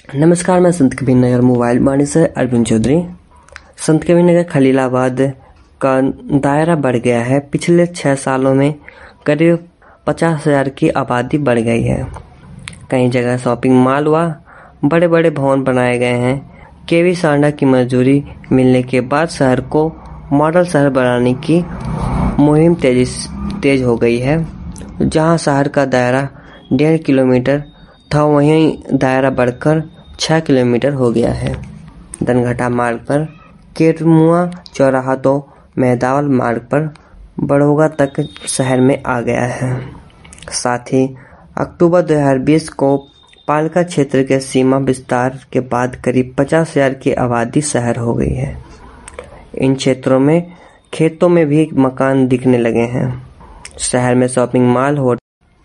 नमस्कार, मैं संत कबीर नगर मोबाइल वाणी से अरविंद चौधरी। संत कबीर नगर खलीलाबाद का दायरा बढ़ गया है। पिछले 6 सालों में करीब 50,000 की आबादी बढ़ गई है। कई जगह शॉपिंग मॉल व बड़े बड़े भवन बनाए गए हैं। केवी सांडा की मंजूरी मिलने के बाद शहर को मॉडल शहर बनाने की मुहिम तेज हो गई है। जहां शहर का दायरा 1.5 किलोमीटर था, वहीं दायरा बढ़कर 6 किलोमीटर हो गया है। धनघटा मार्ग पर केरमुआ चौराहा तो मेहदावल मार्ग पर बड़ोगा तक शहर में आ गया है। साथ ही अक्टूबर 2020 को पालिका क्षेत्र के सीमा विस्तार के बाद करीब 50,000 की आबादी शहर हो गई है। इन क्षेत्रों में खेतों में भी मकान दिखने लगे हैं। शहर में शॉपिंग मॉल,